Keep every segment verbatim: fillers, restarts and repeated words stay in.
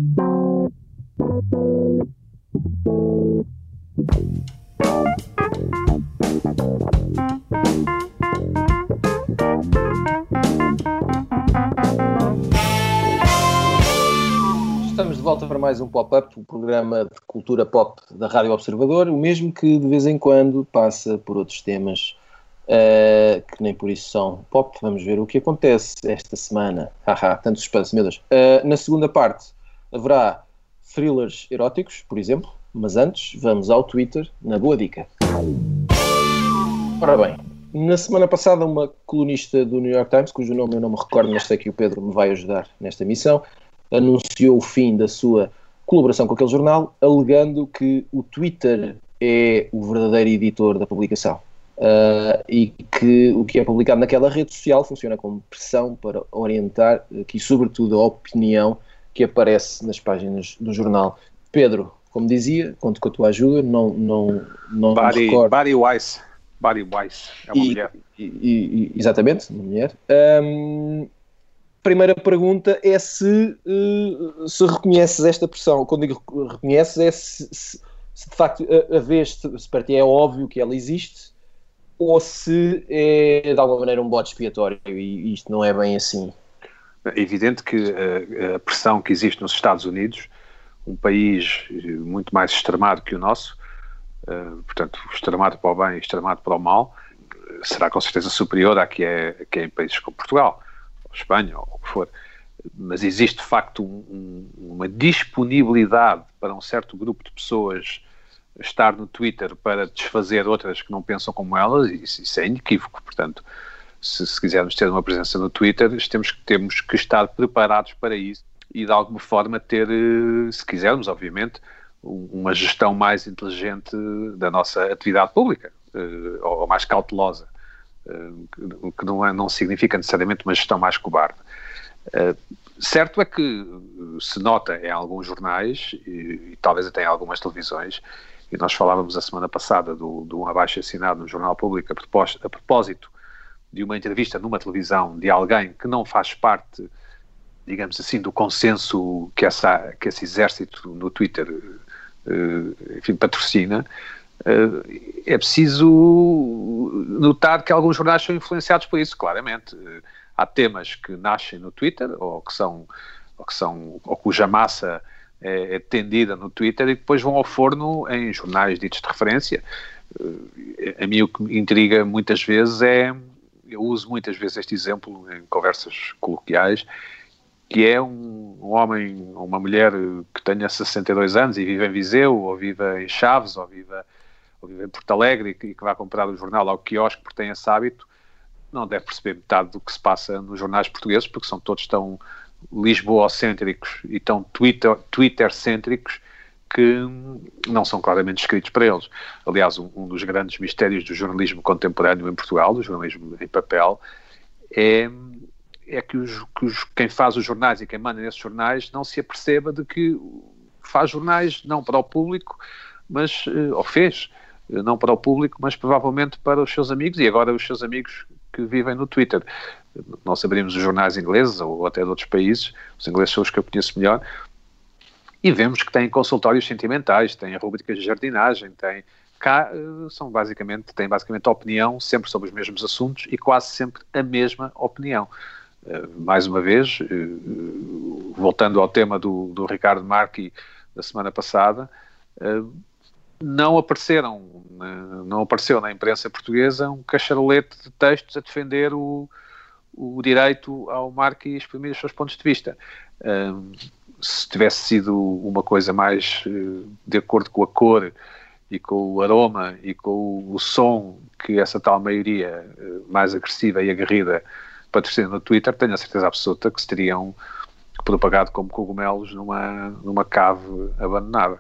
Estamos de volta para mais um Pop-Up, o programa de cultura pop da Rádio Observador, o mesmo que de vez em quando passa por outros temas uh, que nem por isso são pop. Vamos ver o que acontece esta semana. Haha, tanto suspense, meu Deus. Uh, na segunda parte haverá thrillers eróticos, por exemplo, mas antes vamos ao Twitter, na boa dica. Ora bem, na semana passada uma colunista do New York Times, cujo nome eu não me recordo, mas sei que o Pedro me vai ajudar nesta missão, anunciou o fim da sua colaboração com aquele jornal, alegando que o Twitter é o verdadeiro editor da publicação uh, e que o que é publicado naquela rede social funciona como pressão para orientar aqui, sobretudo, a opinião que aparece nas páginas do jornal. Pedro, como dizia, conto com a tua ajuda, não, não, não Barry, me recordo. Barry Weiss. Barry Weiss, é uma e, mulher. E, e, exatamente, uma mulher. Um, Primeira pergunta é se, uh, se reconheces esta pressão. Quando digo reconheces, é se, se, se de facto a, a vez, se para ti é óbvio que ela existe, ou se é de alguma maneira um bode expiatório e isto não é bem assim. É evidente que a, a pressão que existe nos Estados Unidos, um país muito mais extremado que o nosso, uh, portanto, extremado para o bem e extremado para o mal, será com certeza superior à que é, que é em países como Portugal, Espanha, ou o que for, mas existe de facto um, um, uma disponibilidade para um certo grupo de pessoas estar no Twitter para desfazer outras que não pensam como elas, e isso, isso é inequívoco. Portanto, se, se quisermos ter uma presença no Twitter, temos, temos que estar preparados para isso e de alguma forma ter, se quisermos, obviamente, uma gestão mais inteligente da nossa atividade pública, ou mais cautelosa. Uh, que não, é, não significa necessariamente uma gestão mais cobarde. Uh, certo é que se nota em alguns jornais e, e talvez até em algumas televisões, e nós falávamos a semana passada do, do um abaixo-assinado no Jornal Público a, propós, a propósito de uma entrevista numa televisão de alguém que não faz parte, digamos assim, do consenso que, essa, que esse exército no Twitter uh, enfim, patrocina. Uh, é preciso notar que alguns jornais são influenciados por isso, claramente. Uh, há temas que nascem no Twitter, ou que são, ou, que são, ou cuja massa é, é tendida no Twitter e depois vão ao forno em jornais ditos de referência. Uh, a mim o que me intriga muitas vezes é, eu uso muitas vezes este exemplo em conversas coloquiais, que é um, um homem ou uma mulher que tenha sessenta e dois anos e vive em Viseu, ou vive em Chaves, ou vive ou vive em Porto Alegre e que, e que vai comprar o jornal ao quiosque porque tem esse hábito, não deve perceber metade do que se passa nos jornais portugueses, porque são todos tão lisboocêntricos e tão Twitter, Twitter-cêntricos que não são claramente escritos para eles. Aliás, um, um dos grandes mistérios do jornalismo contemporâneo em Portugal, do jornalismo em papel, é, é que, os, que os, quem faz os jornais e quem manda nesses jornais não se aperceba de que faz jornais não para o público, mas, ou fez, não para o público, mas provavelmente para os seus amigos, e agora os seus amigos que vivem no Twitter. Nós abrimos os jornais ingleses, ou até de outros países, os ingleses são os que eu conheço melhor, e vemos que têm consultórios sentimentais, têm rubricas de jardinagem, têm, cá são basicamente, têm basicamente a opinião sempre sobre os mesmos assuntos e quase sempre a mesma opinião. Uh, mais uma vez, uh, voltando ao tema do, do Ricardo Marchi da semana passada, uh, não apareceram, não apareceu na imprensa portuguesa um cacharolete de textos a defender o, o direito ao Marchi exprimir os seus pontos de vista. Um, se tivesse sido uma coisa mais uh, de acordo com a cor e com o aroma e com o, o som que essa tal maioria uh, mais agressiva e aguerrida patrocina no Twitter, tenho a certeza absoluta que se teriam propagado como cogumelos numa, numa cave abandonada.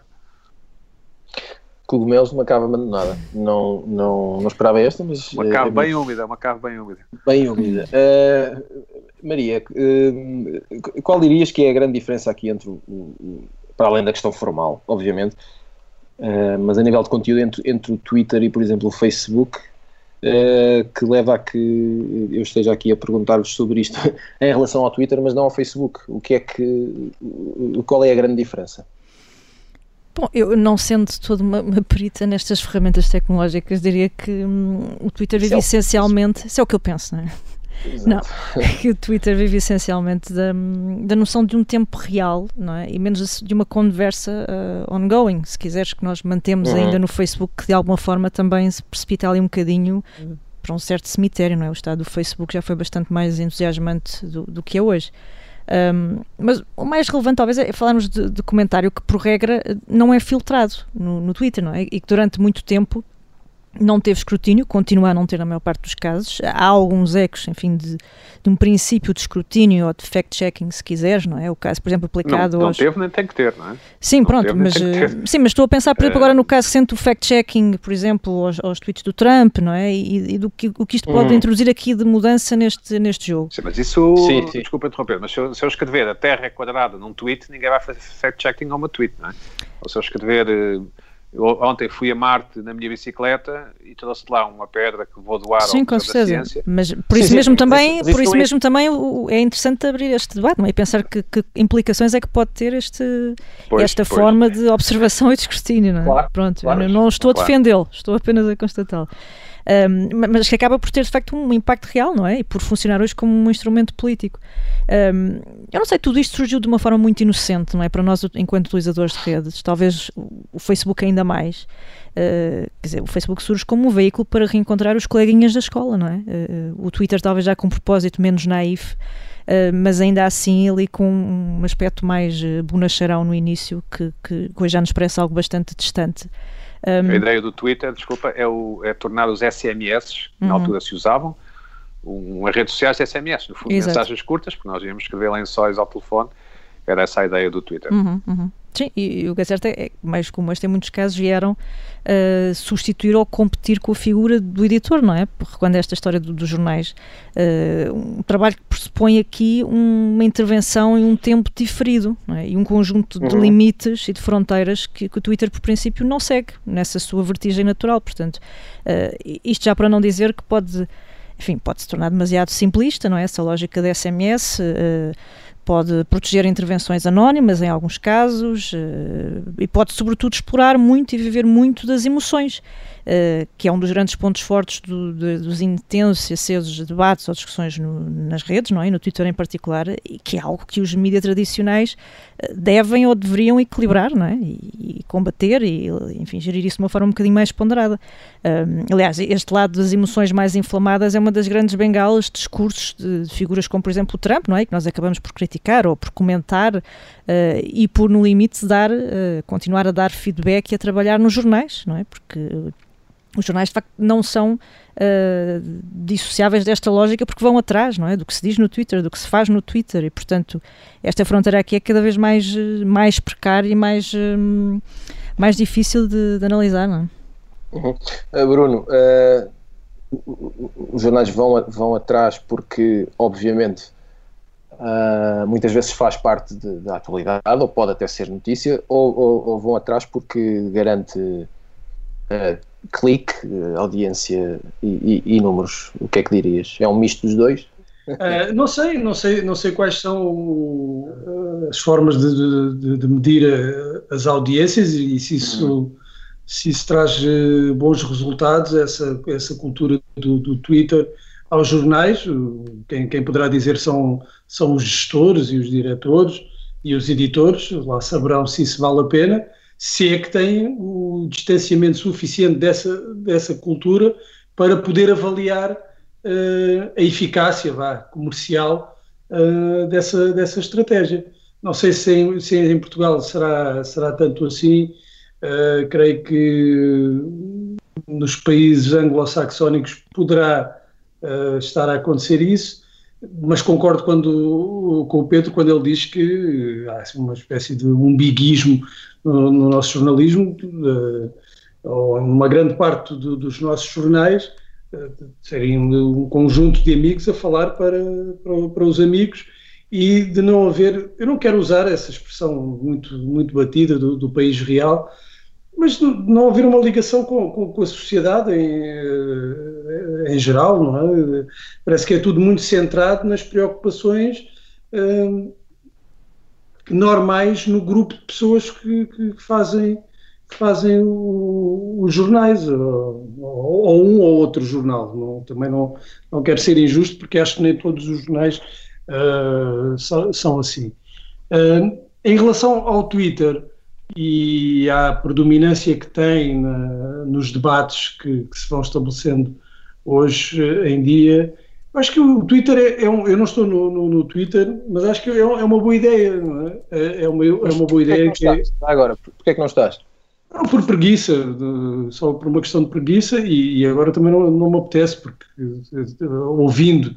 Cogumelos numa cave abandonada. Não, não, não esperava esta, mas... Uma cave é, bem úmida, uma cave bem úmida. Bem úmida. Uh, Maria, uh, qual dirias que é a grande diferença aqui entre, o, o, para além da questão formal, obviamente, uh, mas a nível de conteúdo entre, entre o Twitter e, por exemplo, o Facebook, uh, que leva a que eu esteja aqui a perguntar-vos sobre isto em relação ao Twitter, mas não ao Facebook. O que é que, qual é a grande diferença? Bom, eu não sendo toda uma, uma perita nestas ferramentas tecnológicas, diria que hum, o Twitter vive isso essencialmente, isso é o que eu penso, não é? Exato. Não, que o Twitter vive essencialmente da, da noção de um tempo real, não é? E menos de uma conversa uh, ongoing, se quiseres, que nós mantemos uhum. ainda no Facebook, que de alguma forma também se precipita ali um bocadinho uhum. para um certo cemitério, não é? O estado do Facebook já foi bastante mais entusiasmante do, do que é hoje. Um, mas o mais relevante talvez é falarmos de, de comentário que por regra não é filtrado no, no Twitter, não é? E que durante muito tempo não teve escrutínio, continua a não ter na maior parte dos casos. Há alguns ecos, enfim, de, de um princípio de escrutínio ou de fact-checking, se quiseres, não é? O caso, por exemplo, aplicado não, não aos... teve nem tem que ter, não é? Sim, não pronto, mas, sim, mas estou a pensar, por exemplo, agora no caso recente do fact-checking, por exemplo, aos, aos tweets do Trump, não é? E, e do que, o que isto pode hum. introduzir aqui de mudança neste, neste jogo. Sim, mas isso, sim, sim. desculpa interromper, mas se eu, se eu escrever a Terra é quadrada num tweet, ninguém vai fazer fact-checking a uma tweet, não é? Ou se eu escrever... Eu ontem fui a Marte na minha bicicleta e trouxe lá uma pedra que vou doar sim, ao com Museu da certeza. Ciência. Mas por sim, isso sim, mesmo sim, também, isso, por isso isso mesmo também é interessante abrir este debate, não é? E pensar que, que implicações é que pode ter este, pois, esta pois. forma de observação e de escrutínio, não é? Claro, Pronto, claro, eu não estou claro. a defendê-lo, estou apenas a constatá-lo. Um, mas que acaba por ter de facto um impacto real, não é? E por funcionar hoje como um instrumento político. Um, eu não sei, tudo isto surgiu de uma forma muito inocente, não é? Para nós, enquanto utilizadores de redes, talvez o Facebook ainda mais. Uh, quer dizer, o Facebook surge como um veículo para reencontrar os coleguinhas da escola, não é? Uh, o Twitter talvez já com um propósito menos naif, uh, mas ainda assim ali com um aspecto mais uh, bonacharão no início, que, que hoje já nos parece algo bastante distante. Um, a ideia do Twitter, desculpa, é, o, é tornar os S M S, que na uhum. altura se usavam, uma rede social de S M S, no fundo, Exato. mensagens curtas, porque nós íamos escrever lençóis ao telefone, era essa a ideia do Twitter. Uhum, uhum. Sim, e, e o que é certo é que, mais como este, em muitos casos vieram uh, substituir ou competir com a figura do editor, não é? Porque quando esta história do, dos jornais, uh, um trabalho que pressupõe aqui uma intervenção em um tempo diferido, não é? E um conjunto de uhum. limites e de fronteiras que, que o Twitter, por princípio, não segue nessa sua vertigem natural. Portanto, uh, isto já para não dizer que pode, enfim, pode se tornar demasiado simplista, não é? Essa lógica da S M S... Uh, pode proteger intervenções anónimas em alguns casos uh, e pode sobretudo explorar muito e viver muito das emoções, uh, que é um dos grandes pontos fortes do, de, dos intensos e acesos debates ou discussões no, nas redes, não é? E no Twitter em particular, e que é algo que os mídias tradicionais uh, devem ou deveriam equilibrar, não é? E, e combater e, enfim, gerir isso de uma forma um bocadinho mais ponderada. Um, aliás, este lado das emoções mais inflamadas é uma das grandes bengalas de discursos de, de figuras como, por exemplo, o Trump, não é? Que nós acabamos por criticar ou por comentar uh, e por, no limite, dar, uh, continuar a dar feedback e a trabalhar nos jornais, não é? Porque os jornais, de facto, não são uh, dissociáveis desta lógica porque vão atrás, não é? Do que se diz no Twitter, do que se faz no Twitter e, portanto, esta fronteira aqui é cada vez mais, mais precária e mais, um, mais difícil de, de analisar, não é? Uhum. Uh, Bruno, uh, os jornais vão, vão atrás porque, obviamente, uh, muitas vezes faz parte de, da atualidade, ou pode até ser notícia, ou, ou, ou vão atrás porque garante uh, clique, audiência e, e, e números. O que é que dirias? É um misto dos dois? Uh, não sei, não sei, não sei quais são uh, as formas de, de, de medir uh, as audiências e se isso... Uhum. se isso traz uh, bons resultados, essa, essa cultura do, do Twitter aos jornais. Quem, quem poderá dizer são, são os gestores e os diretores e os editores, lá saberão se isso vale a pena, se é que têm o distanciamento suficiente dessa, dessa cultura para poder avaliar uh, a eficácia vá, comercial uh, dessa, dessa estratégia. Não sei se em, se em Portugal será, será tanto assim. Uh, creio que nos países anglo-saxónicos poderá uh, estar a acontecer isso, mas concordo quando, com o Pedro quando ele diz que há uma espécie de umbiguismo no, no nosso jornalismo, uh, ou uma grande parte do, dos nossos jornais uh, seriam um conjunto de amigos a falar para, para, para os amigos, e de não haver, eu não quero usar essa expressão muito, muito batida do, do país real, mas não haver uma ligação com, com, com a sociedade em, em geral, não é? Parece que é tudo muito centrado nas preocupações hum, normais no grupo de pessoas que, que fazem, que fazem o, os jornais, ou, ou um ou outro jornal. Não, também não, não quero ser injusto, porque acho que nem todos os jornais uh, são, são assim. Uh, em relação ao Twitter e à predominância que tem na, nos debates que, que se vão estabelecendo hoje em dia, acho que o Twitter é, é um, eu não estou no, no, no Twitter, mas acho que é, é uma boa ideia, não é? É, é, uma, é uma boa ideia que, que é... Agora, porquê é que não estás? Não, por preguiça, de, só por uma questão de preguiça, e, e agora também não, não me apetece, porque ouvindo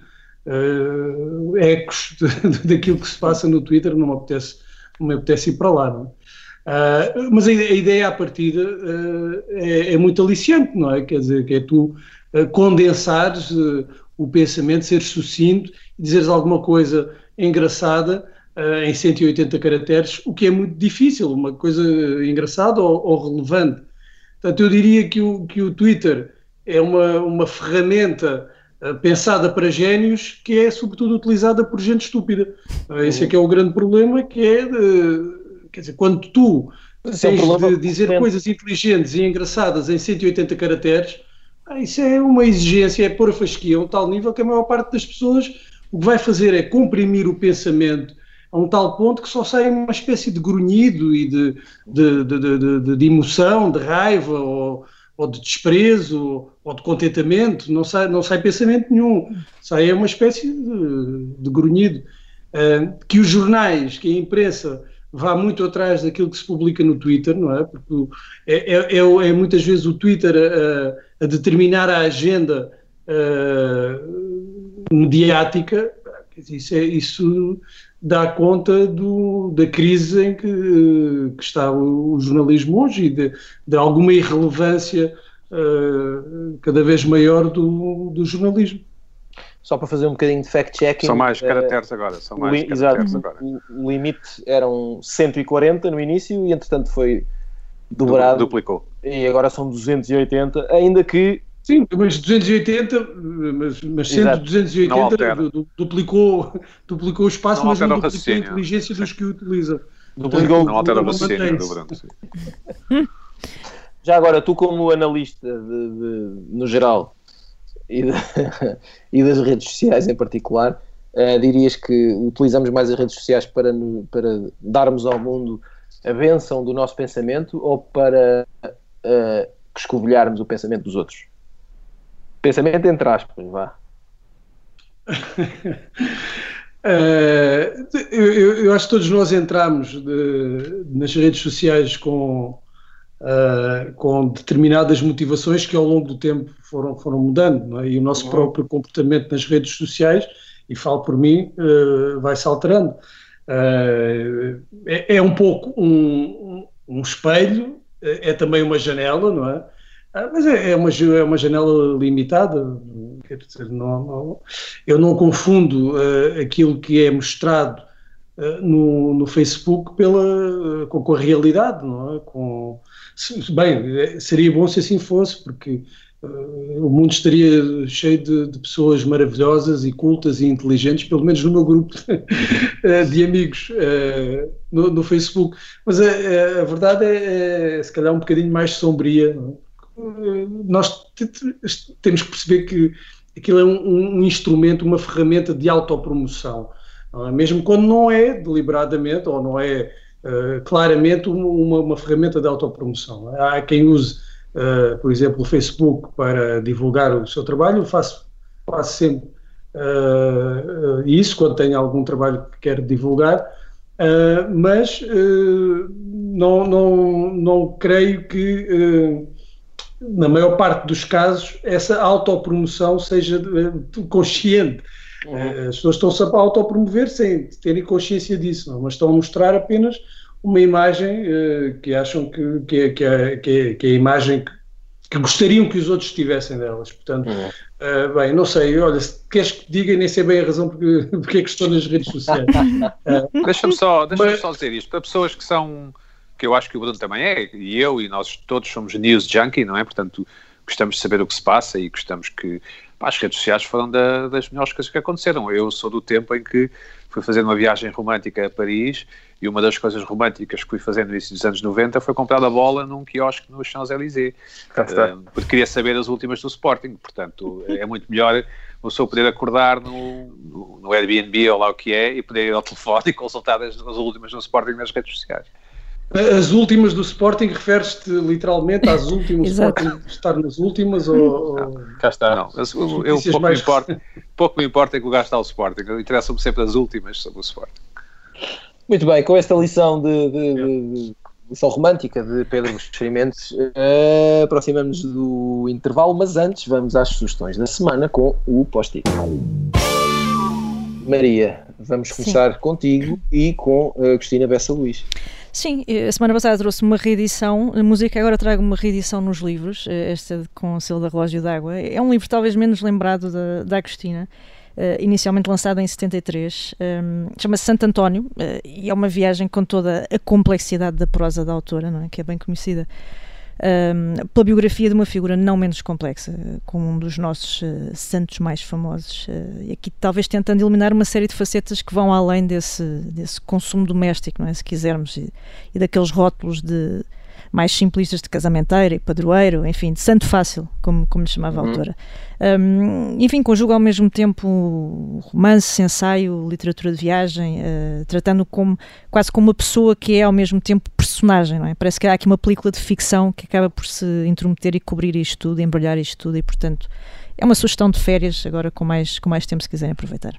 uh, ecos de, de, daquilo que se passa no Twitter, não me apetece, não me apetece ir para lá, não é? Uh, mas a, a ideia à partida uh, é, é muito aliciante, não é? Quer dizer, que é tu uh, condensares uh, o pensamento, seres sucinto e dizeres alguma coisa engraçada uh, em cento e oitenta caracteres, o que é muito difícil, uma coisa engraçada ou, ou relevante. Portanto, eu diria que o, que o Twitter é uma, uma ferramenta uh, pensada para génios que é sobretudo utilizada por gente estúpida. Uh, esse é que é o grande problema, que é... Uh, Quer dizer, quando tu tens de dizer coisas inteligentes e engraçadas em cento e oitenta caracteres, isso é uma exigência, é pôr a fasquia a um tal nível que a maior parte das pessoas o que vai fazer é comprimir o pensamento a um tal ponto que só sai uma espécie de grunhido e de, de, de, de, de, de emoção, de raiva ou, ou de desprezo ou de contentamento, não sai, não sai pensamento nenhum, sai uma espécie de, de grunhido. Uh, que os jornais, que a imprensa vá muito atrás daquilo que se publica no Twitter, não é? Porque é, é, é, é muitas vezes o Twitter a, a determinar a agenda uh, mediática. Isso, é, isso dá conta do, da crise em que, que está o, o jornalismo hoje e de, de alguma irrelevância uh, cada vez maior do, do jornalismo. Só para fazer um bocadinho de fact-checking. São mais caracteres uh, agora. São mais li, caracteres exato, agora. O, o limite eram cento e quarenta no início e, entretanto, foi dobrado. Duplicou. E agora são duzentos e oitenta, ainda que... Sim, mas duzentos e oitenta, mas, mas sendo exato. duzentos e oitenta, du, duplicou, duplicou o espaço, não mas não duplicou a inteligência dos que o utilizam. Duplicou, não altera o raciocínio do Bruno. Já agora, tu como analista, de, de, no geral... E, de, e das redes sociais em particular, uh, dirias que utilizamos mais as redes sociais para, para darmos ao mundo a bênção do nosso pensamento ou para uh, escovilharmos o pensamento dos outros? Pensamento entre aspas, vá. uh, eu, eu acho que todos nós entramos de, nas redes sociais com Uh, com determinadas motivações que ao longo do tempo foram, foram mudando, não é? E o nosso uhum. próprio comportamento nas redes sociais, e falo por mim, uh, vai-se alterando. Uh, é, é um pouco um, um, um espelho, é, é também uma janela, não é? Uh, mas é, é, uma, é uma janela limitada, quer dizer, não, não, eu não confundo uh, aquilo que é mostrado uh, no, no Facebook pela, uh, com, com a realidade, não é? Com, Bem, seria bom se assim fosse, porque uh, o mundo estaria cheio de, de pessoas maravilhosas e cultas e inteligentes, pelo menos no meu grupo de amigos uh, no, no Facebook. Mas a, a verdade é, é, se calhar, um bocadinho mais sombria. Uh, nós temos que perceber que aquilo é um, um instrumento, uma ferramenta de autopromoção, uh, mesmo quando não é deliberadamente ou não é Uh, claramente uma, uma ferramenta de autopromoção. Há quem use, uh, por exemplo, o Facebook para divulgar o seu trabalho. Eu faço, faço sempre uh, uh, isso quando tenho algum trabalho que quero divulgar, uh, mas uh, não, não, não creio que uh, na maior parte dos casos essa autopromoção seja uh, consciente. Uhum. As pessoas estão-se a autopromover sem terem consciência disso, não? Mas estão a mostrar apenas uma imagem uh, que acham que, que, é, que, é, que, é, que é a imagem que, que gostariam que os outros tivessem delas. Portanto, uhum. uh, bem, não sei, olha, se queres que diga, nem sei bem a razão porque, porque é que estou nas redes sociais. Uh, deixa-me só, deixa mas... só dizer isto, para pessoas que são que eu acho que o Bruno também é, e eu, e nós todos somos news junkie, não é? Portanto, gostamos de saber o que se passa e gostamos que... Pá, as redes sociais foram da, das melhores coisas que aconteceram. Eu sou do tempo em que fui fazer uma viagem romântica a Paris e uma das coisas românticas que fui fazer no início dos anos noventa foi comprar a bola num quiosque no Champs-Élysées, uh, porque queria saber as últimas do Sporting. Portanto, é muito melhor o senhor poder acordar no, no, no Airbnb ou lá o que é e poder ir ao telefone e consultar as, as últimas do Sporting nas redes sociais. As últimas do Sporting, referes-te literalmente às últimas, Sporting estar nas últimas ou... Não, cá está. Não, eu, eu pouco, mais... me importa, pouco me importa em que lugar está o Sporting, interessa-me sempre as últimas sobre o Sporting. Muito bem, com esta lição de, de, de, de lição romântica de Pedro Buxeri-Mendes, uh, aproximamos do intervalo, mas antes vamos às sugestões da semana com o Post-it. Maria, vamos começar Sim. contigo e com a Cristina Bessa Luís. Sim, a semana passada trouxe uma reedição, a música agora trago uma reedição nos livros, esta com o selo da Relógio d'Água. É um livro talvez menos lembrado da, da Agostina, uh, inicialmente lançado em setenta e três, um, chama-se Santo António, uh, e é uma viagem com toda a complexidade da prosa da autora, não é? Que é bem conhecida. Um, pela biografia de uma figura não menos complexa, como um dos nossos uh, santos mais famosos, uh, e aqui talvez tentando eliminar uma série de facetas que vão além desse, desse consumo doméstico, não é? Se quisermos, e, e daqueles rótulos de mais simplistas de casamenteiro e padroeiro, enfim, de santo fácil, como, como lhe chamava uhum. a autora. Um, enfim, conjuga ao mesmo tempo romance, ensaio, literatura de viagem, uh, tratando como, quase como uma pessoa que é ao mesmo tempo personagem, não é? Parece que há aqui uma película de ficção que acaba por se intrometer e cobrir isto tudo, embrulhar isto tudo, e portanto é uma sugestão de férias agora com mais, com mais tempo se quiserem aproveitar.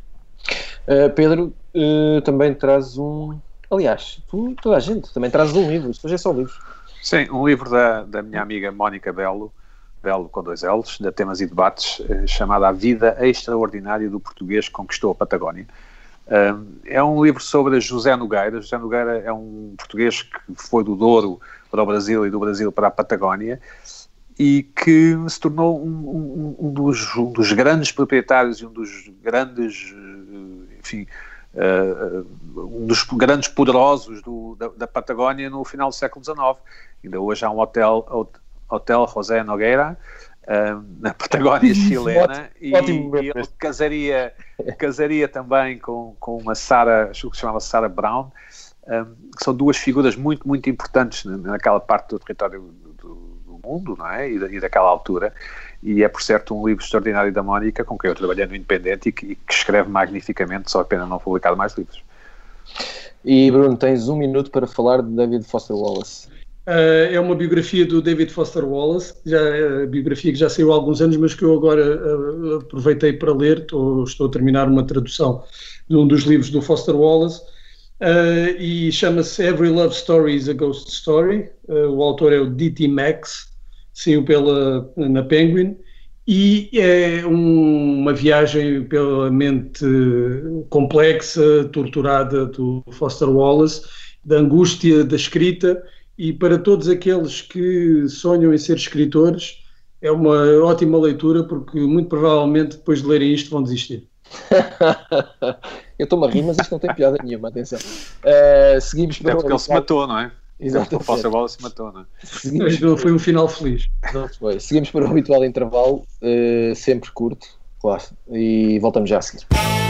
Uh, Pedro, uh, também traz um... Aliás, tu, toda a gente também traz um livro, isto hoje é só livros. Sim, um livro da, da minha amiga Mónica Belo, Belo com dois L's, de Temas e Debates, eh, chamado A Vida Extraordinária do Português que Conquistou a Patagónia. Uh, é um livro sobre José Nogueira. José Nogueira é um português que foi do Douro para o Brasil e do Brasil para a Patagónia e que se tornou um, um, um, dos, um dos grandes proprietários e um dos grandes, enfim... Uh, um dos grandes poderosos do, da, da Patagónia no final do século dezenove. Ainda hoje há um hotel, Hotel José Nogueira, uh, na Patagónia chilena, e, e ele casaria, casaria também com, com uma Sarah, acho que se chamava Sarah Brown, um, que são duas figuras muito, muito importantes naquela parte do território do, do mundo, não é? E, da, e daquela altura. E é, por certo, um livro extraordinário da Mónica, com quem eu trabalhei no Independente e que, que escreve magnificamente, só a pena não publicar mais livros. E, Bruno, tens um minuto para falar de David Foster Wallace. Uh, é uma biografia do David Foster Wallace, já, a biografia que já saiu há alguns anos, mas que eu agora uh, aproveitei para ler. Estou, estou a terminar uma tradução de um dos livros do Foster Wallace, uh, e chama-se Every Love Story is a Ghost Story. Uh, o autor é o D T Max, saiu pela, na Penguin, e é um, uma viagem pela mente complexa, torturada do Foster Wallace, da angústia da escrita, e para todos aqueles que sonham em ser escritores é uma ótima leitura, porque muito provavelmente depois de lerem isto vão desistir. Eu estou-me a rir, mas isto não tem piada nenhuma, atenção. Uh, seguimos para... É porque ele se matou, não é? Exatamente. O Foster Wallace se matou, não é? Mas não foi um final feliz. Não foi. Seguimos para o habitual intervalo, uh, sempre curto, claro, e voltamos já a seguir.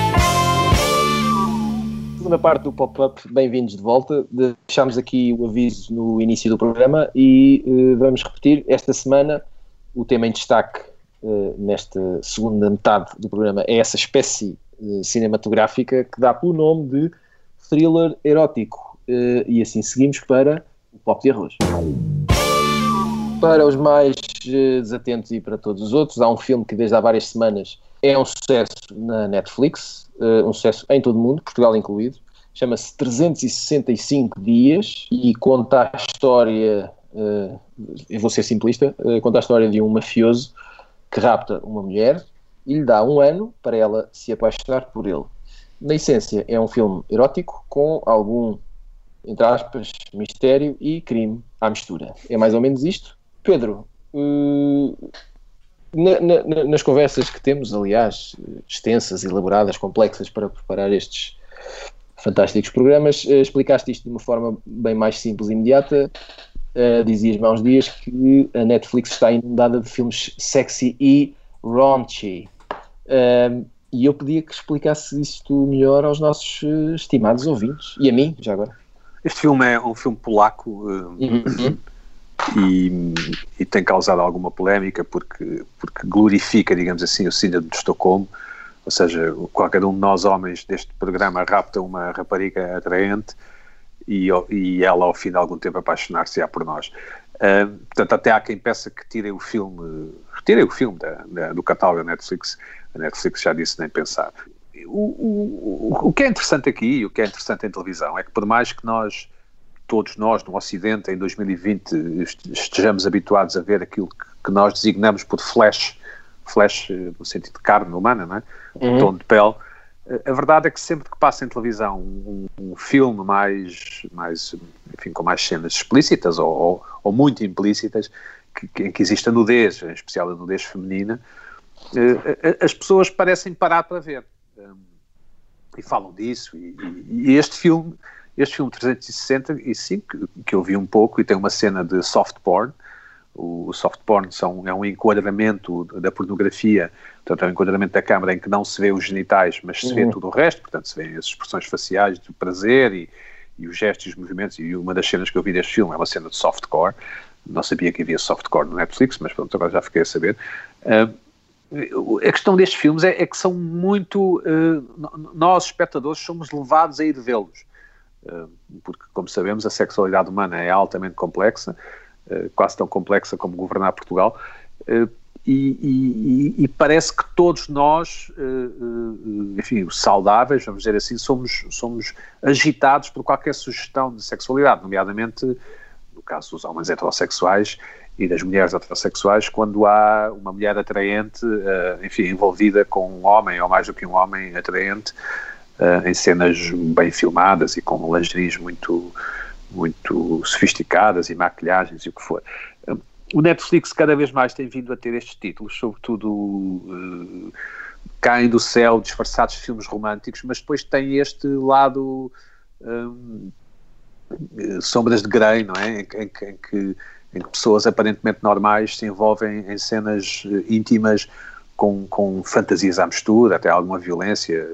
Segunda parte do Pop-Up, bem-vindos de volta. Deixámos aqui o aviso no início do programa e uh, vamos repetir. Esta semana o tema em destaque uh, nesta segunda metade do programa é essa espécie uh, cinematográfica que dá pelo nome de thriller erótico. Uh, e assim seguimos para o Pop de Arroz. Para os mais uh, desatentos e para todos os outros, há um filme que desde há várias semanas é um sucesso na Netflix, uh, um sucesso em todo o mundo, Portugal incluído. Chama-se trezentos e sessenta e cinco dias e conta a história, uh, eu vou ser simplista, uh, conta a história de um mafioso que rapta uma mulher e lhe dá um ano para ela se apaixonar por ele. Na essência é um filme erótico com algum, entre aspas, mistério e crime à mistura. É mais ou menos isto. Pedro, uh, na, na, nas conversas que temos, aliás, extensas, elaboradas, complexas para preparar estes fantásticos programas. Uh, explicaste isto de uma forma bem mais simples e imediata. Uh, dizias-me há uns dias que a Netflix está inundada de filmes sexy e raunchy. Uh, e eu pedia que explicasse isto melhor aos nossos uh, estimados ouvintes. E a mim, já agora. Este filme é um filme polaco uh, uhum. e, e tem causado alguma polémica porque, porque glorifica, digamos assim, o síndrome de Estocolmo. Ou seja, qualquer um de nós homens deste programa rapta uma rapariga atraente e, e ela ao fim de algum tempo apaixonar-se-á por nós. Uh, portanto, até há quem peça que tirem o filme, retirem o filme da, da, do catálogo da Netflix. A Netflix já disse nem pensar. O, o, o que é interessante aqui, o que é interessante em televisão, é que por mais que nós, todos nós no Ocidente, em dois mil e vinte, estejamos habituados a ver aquilo que, que nós designamos por flash, flash no sentido de carne humana, não é? Uhum. Tom de pele, a verdade é que sempre que passa em televisão um, um filme mais, mais, enfim, com mais cenas explícitas ou, ou, ou muito implícitas, que, que, em que existe a nudez, em especial a nudez feminina, as pessoas parecem parar para ver. E falam disso, e, e, e este filme, este filme trezentos e sessenta e cinco, que, que eu vi um pouco, e tem uma cena de soft porn. O, o soft porn são, é um enquadramento da pornografia, portanto é um enquadramento da câmara em que não se vê os genitais, mas se vê uhum. tudo o resto, portanto se vê as expressões faciais de prazer e, e os gestos e os movimentos, e uma das cenas que eu vi deste filme é uma cena de softcore. Não sabia que havia softcore no Netflix, mas pronto, agora já fiquei a saber. Uh, A questão destes filmes é, é que são muito... Uh, nós, espectadores, somos levados a ir vê-los. Uh, porque, como sabemos, a sexualidade humana é altamente complexa, uh, quase tão complexa como governar Portugal, uh, e, e, e parece que todos nós, uh, uh, enfim, saudáveis, vamos dizer assim, somos, somos agitados por qualquer sugestão de sexualidade, nomeadamente, no caso dos homens heterossexuais, e das mulheres heterossexuais, quando há uma mulher atraente, uh, enfim, envolvida com um homem, ou mais do que um homem atraente, uh, em cenas bem filmadas e com lingeries muito, muito sofisticadas e maquilhagens e o que for. Uh, o Netflix cada vez mais tem vindo a ter estes títulos, sobretudo uh, caem do céu disfarçados de filmes românticos, mas depois tem este lado um, sombras de Grey, não é? Em, em, em que em que pessoas aparentemente normais se envolvem em cenas íntimas com, com fantasias à mistura, até alguma violência.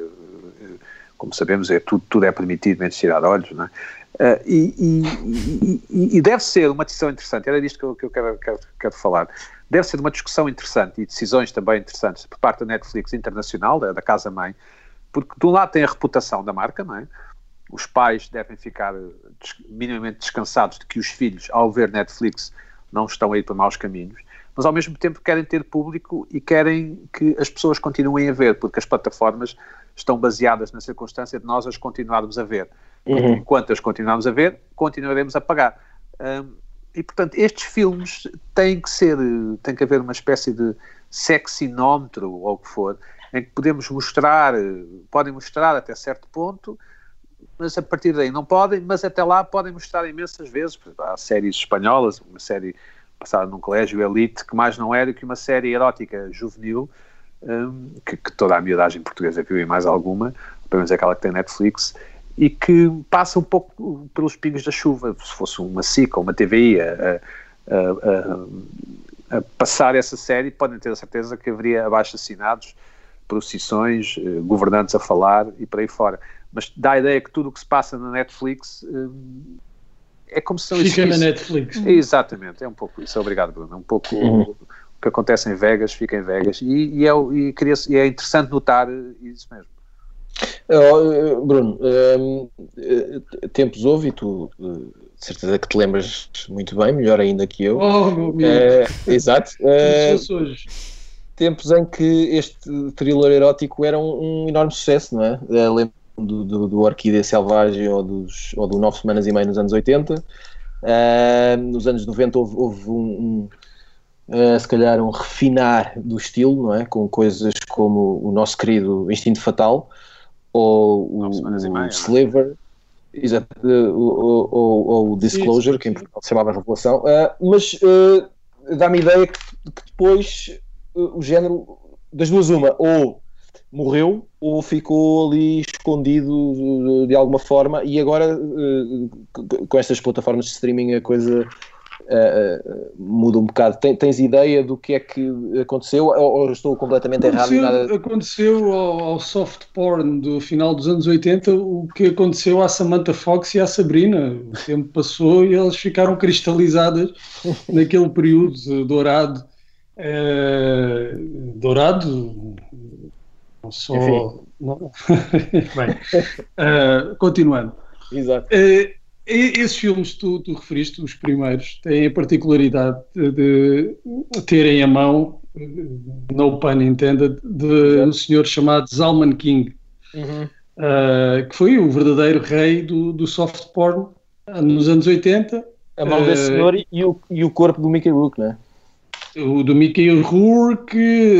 Como sabemos, é, tudo, tudo é permitido, menos tirar olhos, não é? Uh, e, e, e, e deve ser uma decisão interessante, era disto que eu, que eu quero, quero, quero falar, deve ser uma discussão interessante e decisões também interessantes por parte da Netflix internacional, da, da casa-mãe, porque de um lado tem a reputação da marca, não é? Os pais devem ficar minimamente descansados de que os filhos, ao ver Netflix, não estão a ir para maus caminhos, mas ao mesmo tempo querem ter público e querem que as pessoas continuem a ver, porque as plataformas estão baseadas na circunstância de nós as continuarmos a ver. Uhum. Enquanto as continuarmos a ver, continuaremos a pagar. Um, e, portanto, estes filmes têm que ser, tem que haver uma espécie de sexinómetro, ou o que for, em que podemos mostrar, podem mostrar até certo ponto, mas a partir daí não podem, mas até lá podem mostrar imensas vezes. Há séries espanholas, uma série passada num colégio Elite, que mais não era que uma série erótica juvenil, um, que, que toda a miudagem portuguesa viu e mais alguma, pelo menos é aquela que tem Netflix, e que passa um pouco pelos pingos da chuva. Se fosse uma S I C ou uma T V I a, a, a, a passar essa série, podem ter a certeza que haveria abaixo-assinados, procissões, governantes a falar e por aí fora. Mas dá a ideia que tudo o que se passa na Netflix hum, é como se não existisse. Fica na Netflix. Exatamente, é um pouco isso. Obrigado, Bruno. É um pouco uhum. o que acontece em Vegas, fica em Vegas. E, e, é, e, queria, e é interessante notar isso mesmo. Oh, Bruno, um, tempos houve e tu, de certeza que te lembras muito bem, melhor ainda que eu. Oh, meu amigo. Uh, exato. Uh, hoje. Tempos em que este thriller erótico era um, um enorme sucesso, não é? Uh, lembro Do, do, do Orquídea Selvagem ou, dos, ou do Nove Semanas e Meio nos anos oitenta. Uh, nos anos noventa houve, houve um, um uh, se calhar um refinar do estilo, não é? Com coisas como o nosso querido Instinto Fatal ou o, o Sliver, exato, ou, ou, ou o Disclosure, que em Portugal se chamava Revelação, uh, mas uh, dá-me a ideia que, que depois uh, o género das duas uma, ou morreu ou ficou ali escondido de, de alguma forma, e agora uh, com estas plataformas de streaming a coisa uh, muda um bocado. Tem, tens ideia do que é que aconteceu ou, ou estou completamente aconteceu, errado? Nada... Aconteceu ao, ao soft porn do final dos anos oitenta o que aconteceu à Samantha Fox e à Sabrina. O tempo passou e elas ficaram cristalizadas naquele período dourado. É, dourado, não só. Não, bem, uh, continuando. Exato. Uh, esses filmes que tu, tu referiste, os primeiros, têm a particularidade de, de terem a mão, no pun intended, de um senhor chamado Zalman King, uhum. uh, que foi o verdadeiro rei do, do soft porn nos anos oitenta. A mão uh, desse senhor e o, e o corpo do Mickey Rourke, não é? O do Mickey Rourke,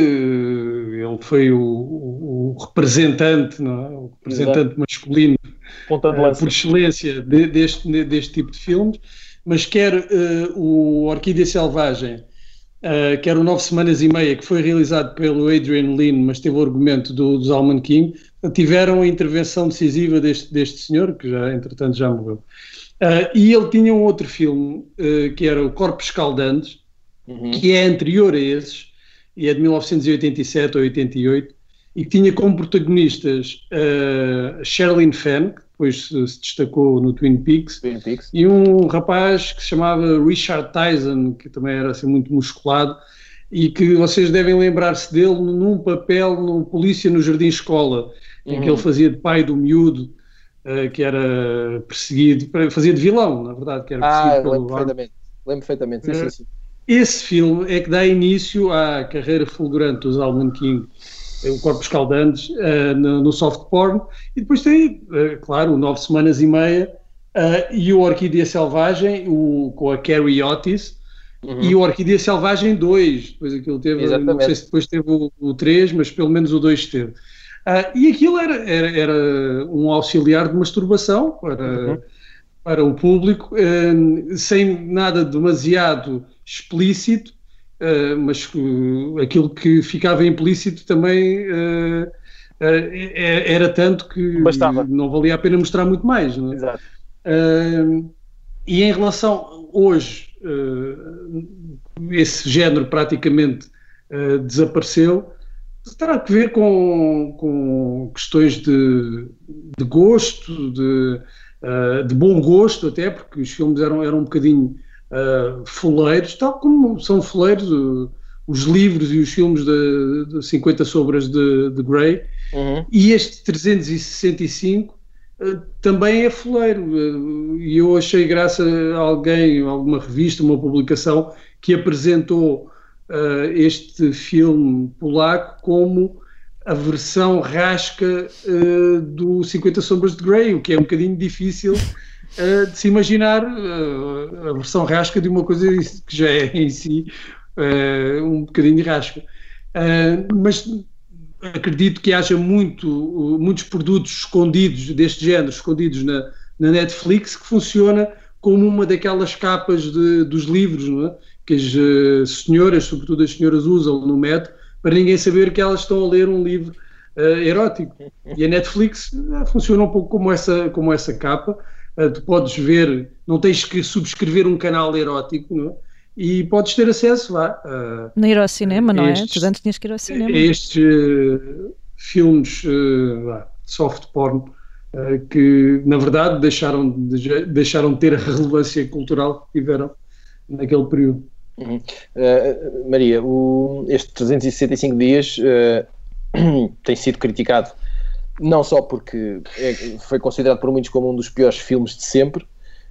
ele foi o, o, o representante, não é? O representante Exato. masculino uh, por excelência de, deste, deste tipo de filmes, mas quer uh, o Orquídea Selvagem, uh, quer o Nove Semanas e Meia, que foi realizado pelo Adrian Lyne, mas teve o argumento do, do Zalman King, tiveram a intervenção decisiva deste, deste senhor, que já, entretanto já morreu. Uh, e ele tinha um outro filme, uh, que era o Corpos Escaldantes, Uhum. que é anterior a esses, e é de mil novecentos e oitenta e sete ou oitenta e oito, e que tinha como protagonistas uh, Sherilyn Fenn, que depois se, se destacou no Twin Peaks, Twin Peaks, e um rapaz que se chamava Richard Tyson, que também era assim muito musculado, e que vocês devem lembrar-se dele num papel no Polícia no Jardim Escola, uhum. em que ele fazia de pai do miúdo, uh, que era perseguido, fazia de vilão, na verdade, que era perseguido ah, pelo... lembro perfeitamente, lembro perfeitamente, sim, uh, sim, sim. Esse filme é que dá início à carreira fulgurante do Zalman King, o Corpos Escaldantes, uh, no, no soft porn, e depois tem, uh, claro, o Nove Semanas e Meia uh, e o Orquídea Selvagem, o, com a Carrie Otis, uhum. e o Orquídea Selvagem dois, depois aquilo teve, Exatamente. não sei se depois teve o, o três, mas pelo menos o dois teve. Uh, e aquilo era, era, era um auxiliar de masturbação para, uhum. para o público, uh, sem nada demasiado explícito, uh, mas uh, aquilo que ficava implícito também uh, uh, era tanto que Bastava. não valia a pena mostrar muito mais. Não é? Exato. Uh, e em relação, hoje, uh, esse género praticamente uh, desapareceu, terá que ver com, com questões de, de gosto, de, uh, de bom gosto até, porque os filmes eram, eram um bocadinho Uh, foleiros, tal como são foleiros uh, os livros e os filmes de, de cinquenta Sombras de, de Grey, uhum. e este trezentos e sessenta e cinco uh, também é foleiro, uh, e eu achei graça a alguém, alguma revista, uma publicação, que apresentou uh, este filme polaco como a versão rasca uh, do cinquenta Sombras de Grey, o que é um bocadinho difícil Uh, de se imaginar uh, a versão rasca de uma coisa que já é em si uh, um bocadinho de rasca. Uh, mas acredito que haja muito, uh, muitos produtos escondidos deste género, escondidos na, na Netflix, que funciona como uma daquelas capas de, dos livros, não é? Que as uh, senhoras, sobretudo as senhoras, usam no metro para ninguém saber que elas estão a ler um livro uh, erótico. E a Netflix uh, funciona um pouco como essa, como essa capa. Uh, tu podes ver, não tens que subscrever um canal erótico, não é? E podes ter acesso lá uh, não ir ao cinema, não estes, é? Tu antes tinhas que ir ao cinema. Estes uh, filmes uh, soft porn uh, que na verdade deixaram de, deixaram de ter a relevância cultural que tiveram naquele período. Uhum. Uh, Maria, o, este trezentos e sessenta e cinco dias uh, tem sido criticado não só porque é, foi considerado por muitos como um dos piores filmes de sempre,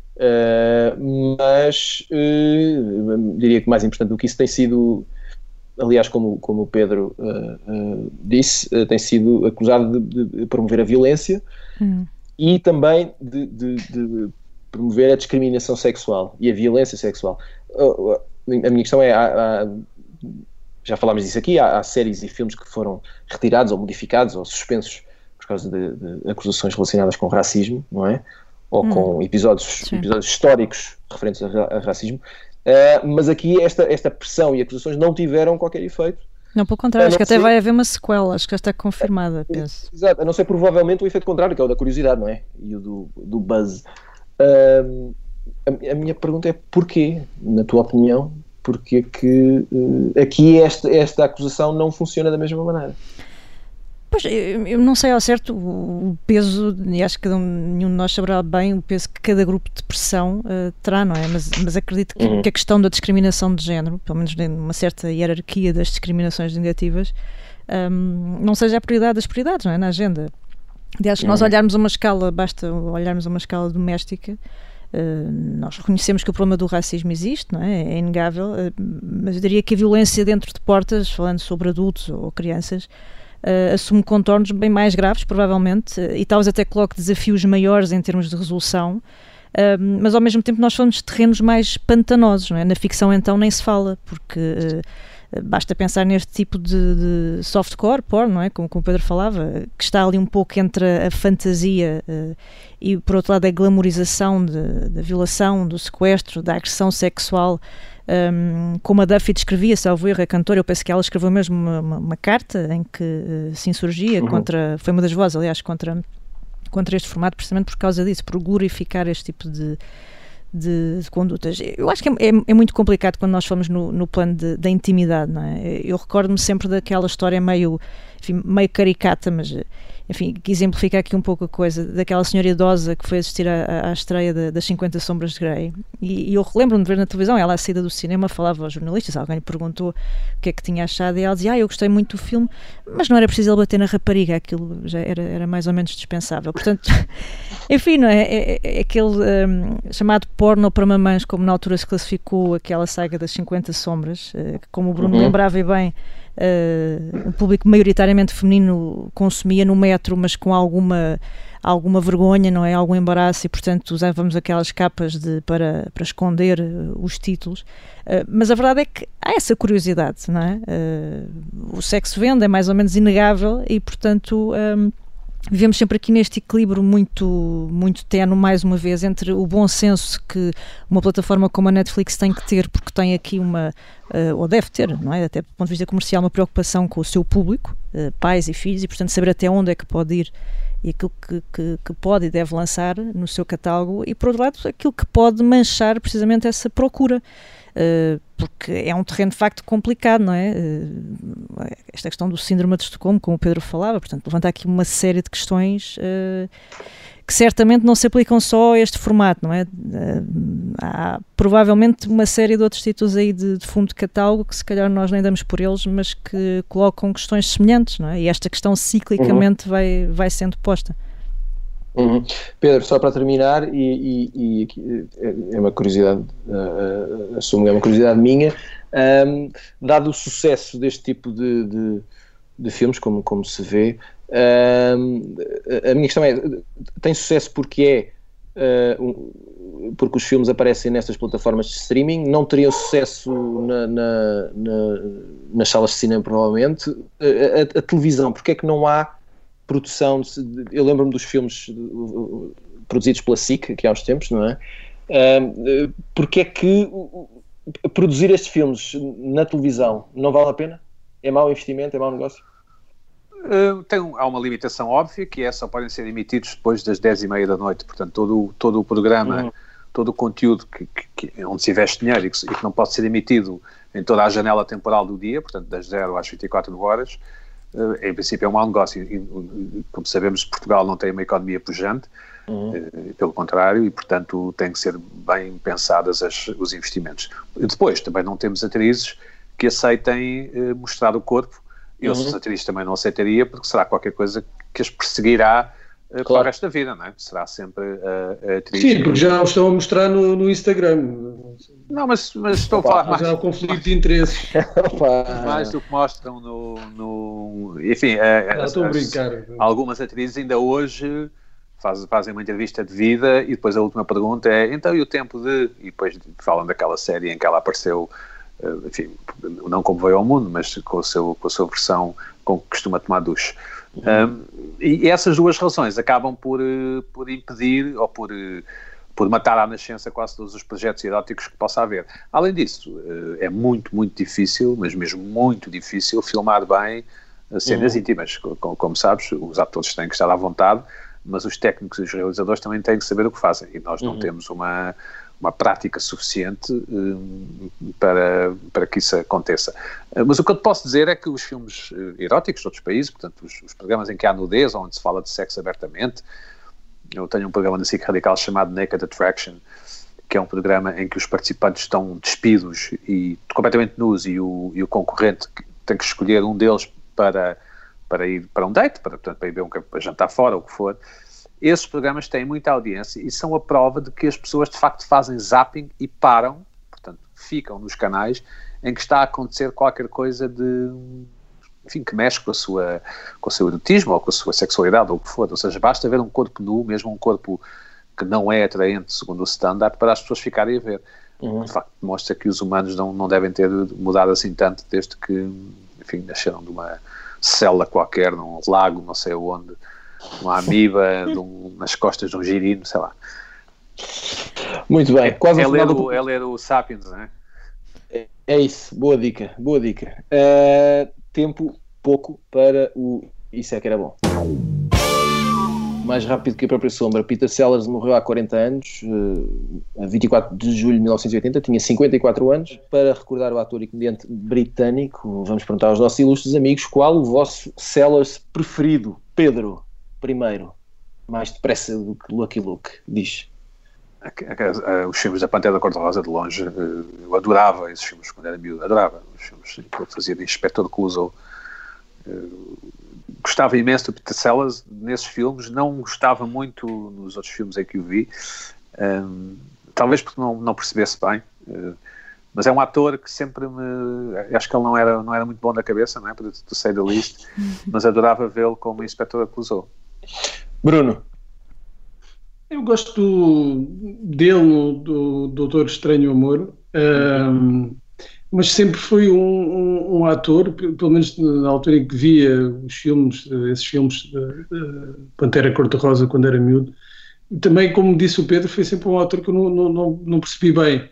uh, mas uh, diria que mais importante do que isso tem sido, aliás, como, como o Pedro uh, uh, disse, uh, tem sido acusado de, de promover a violência hum. e também de, de, de promover a discriminação sexual e a violência sexual. Uh, a minha questão é, há, há, já falámos disso aqui, há, há séries e filmes que foram retirados ou modificados ou suspensos por causa de, de acusações relacionadas com racismo, não é? Ou hum. com episódios, episódios históricos referentes a, a racismo, uh, mas aqui esta, esta pressão e acusações não tiveram qualquer efeito Não, pelo contrário, A acho não que até ser- vai haver uma sequela, acho que já está confirmada, penso. Exato, a não ser provavelmente o efeito contrário, que é o da curiosidade, não é? E o do, do buzz. Ahm, a, a minha pergunta é porquê, na tua opinião, porquê que eh, aqui esta, esta acusação não funciona da mesma maneira? Pois, eu, eu não sei ao certo o, o peso, e acho que cada um, nenhum de nós saberá bem o peso que cada grupo de pressão uh, terá, não é? Mas, mas acredito que, Uhum. que a questão da discriminação de género, pelo menos numa certa hierarquia das discriminações negativas, um, não seja a prioridade das prioridades, não é? Na agenda. Aliás, se nós Uhum. olharmos uma escala, basta olharmos uma escala doméstica, uh, nós reconhecemos que o problema do racismo existe, não é? É inegável, uh, mas eu diria que a violência dentro de portas, falando sobre adultos ou crianças, Uh, assume contornos bem mais graves, provavelmente, uh, e talvez até coloque desafios maiores em termos de resolução, uh, mas ao mesmo tempo nós falamos de terrenos mais pantanosos, não é? Na ficção então nem se fala, porque uh, basta pensar neste tipo de, de softcore, porn, não é? Como, como o Pedro falava, que está ali um pouco entre a, a fantasia uh, e por outro lado a glamorização da violação, do sequestro, da agressão sexual. Um, como a Duffy descrevia, salvo erro, a cantora, eu penso que ela escreveu mesmo uma, uma, uma carta em que uh, se insurgia, uhum. contra, foi uma das vozes, aliás, contra, contra este formato, precisamente por causa disso, por glorificar este tipo de, de, de condutas. Eu acho que é, é, é muito complicado quando nós falamos no, no plano de, da intimidade, não é? Eu recordo-me sempre daquela história meio, enfim, meio caricata, mas... Enfim, que exemplifica aqui um pouco a coisa daquela senhora idosa que foi assistir à, à estreia de, das cinquenta Sombras de Grey e, e eu relembro-me de ver na televisão, ela à saída do cinema falava aos jornalistas, alguém lhe perguntou o que é que tinha achado e ela dizia, ah, eu gostei muito do filme, mas não era preciso ele bater na rapariga, aquilo já era, era mais ou menos dispensável, portanto, enfim, não é, é, é aquele um, chamado porno para mamães, como na altura se classificou aquela saga das cinquenta Sombras, uh, que como o Bruno uhum. lembrava e bem, Uh, o público maioritariamente feminino consumia no metro, mas com alguma, alguma vergonha, não é? Algum embaraço e, portanto, usávamos aquelas capas de, para, para esconder uh, os títulos. Uh, mas a verdade é que há essa curiosidade, não é? Uh, o sexo vende, é mais ou menos inegável e, portanto... Um, vivemos sempre aqui neste equilíbrio muito, muito ténue, mais uma vez, entre o bom senso que uma plataforma como a Netflix tem que ter, porque tem aqui uma, uh, ou deve ter, não é? Até do ponto de vista comercial, uma preocupação com o seu público, uh, pais e filhos, e portanto saber até onde é que pode ir e aquilo que, que, que pode e deve lançar no seu catálogo, e por outro lado aquilo que pode manchar precisamente essa procura. Uh, porque é um terreno de facto complicado, não é? Uh, esta questão do síndrome de Estocolmo, como o Pedro falava, portanto, levanta aqui uma série de questões uh, que certamente não se aplicam só a este formato, não é? Uh, há provavelmente uma série de outros títulos aí de, de fundo de catálogo que se calhar nós nem damos por eles, mas que colocam questões semelhantes, não é? E esta questão ciclicamente uhum. vai, vai sendo posta. Uhum. Pedro, só para terminar, e, e, e é uma curiosidade, uh, uh, assumo é uma curiosidade minha, um, dado o sucesso deste tipo de, de, de filmes, como, como se vê, um, a minha questão é, tem sucesso porque é uh, um, porque os filmes aparecem nessas plataformas de streaming, não teriam sucesso na, na, na, nas salas de cinema provavelmente, a, a, a televisão, porque é que não há produção, de, eu lembro-me dos filmes uh, produzidos pela S I C, aqui há uns tempos, não é? Uh, porque é que uh, produzir estes filmes na televisão não vale a pena? É mau investimento? É mau negócio? Uh, tem, há uma limitação óbvia, que é só podem ser emitidos depois das dez e meia da noite, portanto todo, todo o programa, uhum. todo o conteúdo que, que, que, onde se investe dinheiro e que, e que não pode ser emitido em toda a janela temporal do dia, portanto das zero às vinte e quatro horas, Uh, em princípio é um mau negócio, e, e, como sabemos Portugal não tem uma economia pujante, uhum. uh, pelo contrário, e portanto tem que ser bem pensadas as, os investimentos. Depois também não temos atrizes que aceitem uh, mostrar o corpo, eu uhum. se as atrizes também não aceitaria, porque será qualquer coisa que as perseguirá uh, claro. para o resto da vida, não é? Será sempre uh, a atriz. Sim, porque já o estão a mostrar no, no Instagram. Não, mas, mas estou Opa, a falar mais... Já há o conflito de interesses. mais do que mostram no... no enfim, é, estou a brincar. Algumas atrizes ainda hoje faz, fazem uma entrevista de vida e depois a última pergunta é, então e o tempo de... E depois falam daquela série em que ela apareceu, enfim, não como veio ao mundo, mas com, o seu, com a sua versão com que costuma tomar duche. Uhum. Um, e essas duas razões acabam por, por impedir ou por... por matar à nascença quase todos os projetos eróticos que possa haver. Além disso, é muito, muito difícil, mas mesmo muito difícil, filmar bem cenas uhum. íntimas. Como, como sabes, os atores têm que estar à vontade, mas os técnicos e os realizadores também têm que saber o que fazem, e nós não uhum. temos uma, uma prática suficiente um, para, para que isso aconteça. Mas o que eu te posso dizer é que os filmes eróticos de outros países, portanto, os, os programas em que há nudez, onde se fala de sexo abertamente, eu tenho um programa na S I C Radical chamado Naked Attraction, que é um programa em que os participantes estão despidos e completamente nus, e o, e o concorrente tem que escolher um deles para, para ir para um date, para, portanto, para ir ver um, para jantar fora, ou o que for. Esses programas têm muita audiência e são a prova de que as pessoas de facto fazem zapping e param, portanto, ficam nos canais em que está a acontecer qualquer coisa de... enfim, que mexe com, a sua, com o seu erotismo ou com a sua sexualidade ou o que for, ou seja, basta ver um corpo nu, mesmo um corpo que não é atraente segundo o standard, para as pessoas ficarem a ver. Uhum. De facto, mostra que os humanos não, não devem ter mudado assim tanto desde que, enfim, nasceram de uma célula qualquer, num lago, não sei onde, uma amiba de um, nas costas de um girino, sei lá. Muito bem. Quase é, ler o, é ler o Sapiens, não é? É, é isso, boa dica, boa dica. Uh, tempo pouco para o Isso é que era bom. Mais rápido que a própria sombra. Peter Sellers morreu há quarenta anos, a vinte e quatro de julho de mil novecentos e oitenta, tinha cinquenta e quatro anos. Para recordar o ator e comediante britânico, vamos perguntar aos nossos ilustres amigos qual o vosso Sellers preferido. Pedro, primeiro, mais depressa do que Lucky Luke, diz. Os filmes da Pantera Cor-de-Rosa, de longe, eu adorava esses filmes quando era miúdo, adorava os filmes que ele fazia de Inspector Clouseau. Gostava imenso do Peter Sellers nesses filmes, não gostava muito nos outros filmes em que o vi, um, talvez porque não, não percebesse bem, uh, mas é um ator que sempre me... acho que ele não era, não era muito bom da cabeça, não é? Para tu say the least, mas adorava vê-lo como Inspector Clouseau. Bruno? Eu gosto do, dele no do Doutor Estranho Amor, um, mas sempre foi um, um, um ator, pelo menos na altura em que via os filmes, esses filmes de Pantera Cor-de-Rosa quando era miúdo. Também, como disse o Pedro, foi sempre um ator que eu não, não, não percebi bem.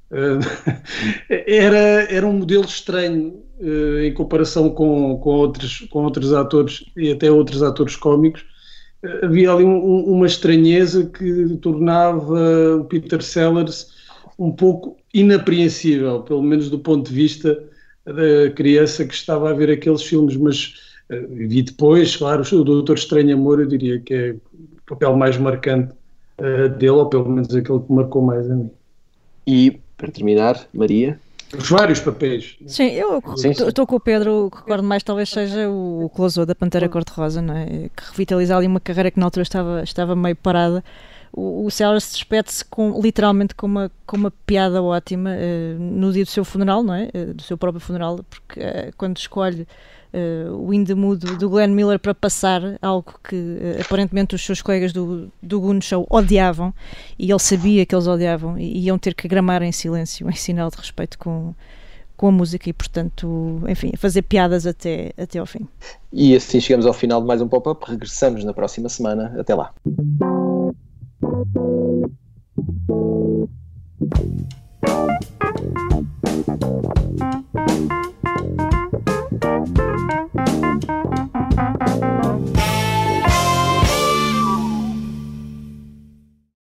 Era, era um modelo estranho em comparação com, com, outros, com outros atores e até outros atores cómicos. Havia ali um, uma estranheza que tornava o Peter Sellers um pouco inapreensível, pelo menos do ponto de vista da criança que estava a ver aqueles filmes, mas uh, vi depois, claro, o Doutor Estranho Amor, eu diria que é o papel mais marcante uh, dele, ou pelo menos aquele que marcou mais a mim. E, para terminar, Maria? Os vários papéis. Sim, eu estou com o Pedro, o que recordo mais talvez seja o Clouseau da Pantera Cor-de-Rosa, não é? Que revitaliza ali uma carreira que na altura estava, estava meio parada. O, o Sellers despede-se com, literalmente com uma, com uma piada ótima uh, no dia do seu funeral, não é? Uh, do seu próprio funeral, porque uh, quando escolhe uh, o In the Mood do Glenn Miller para passar algo que uh, aparentemente os seus colegas do, do Goon Show odiavam, e ele sabia que eles odiavam e iam ter que gramar em silêncio em sinal de respeito com, com a música e, portanto, enfim, fazer piadas até, até ao fim. E assim chegamos ao final de mais um Pop-Up. Regressamos na próxima semana. Até lá. Thank you.